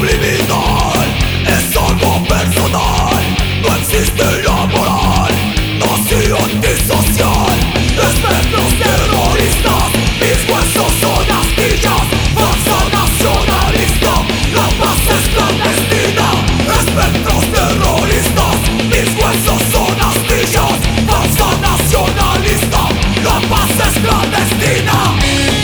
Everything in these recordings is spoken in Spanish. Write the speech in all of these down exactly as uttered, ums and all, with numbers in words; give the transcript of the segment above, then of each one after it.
subliminal, es algo personal. No existe la moral, nació antisocial. Espectros terroristas, mis huesos son astillas. Falsa nacionalista, la paz es clandestina. Espectros terroristas, mis huesos son astillas. Falsa nacionalista, la paz es clandestina.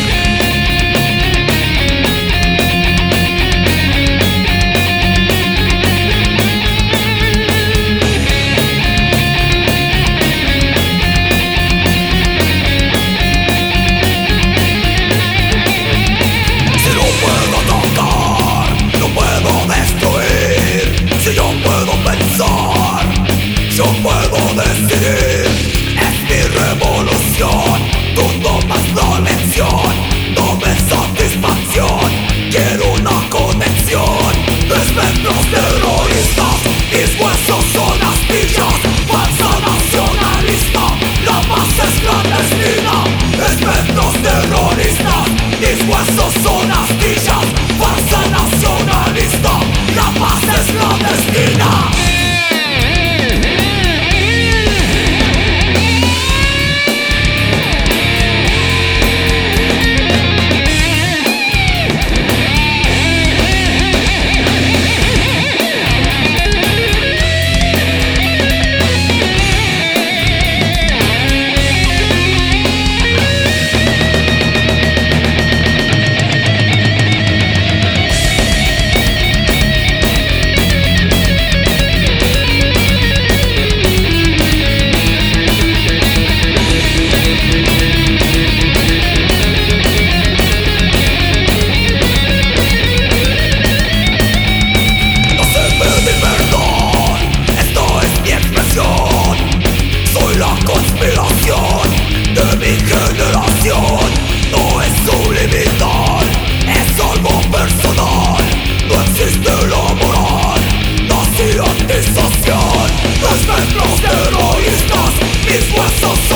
Yo puedo decidir, es mi revolución. Tú no más la lección, no me satisfacción. Quiero una conexión. Espectros terroristas, mis huesos son astillas. Falsa nacionalista, la paz es clandestina. Espectros terroristas, mis huesos son astillas. Falsa nacionalista, la paz es clandestina. De mi generación no es subliminal, es algo personal. No existe la moral, nací antisocial. Espectros terroristas, mis huesos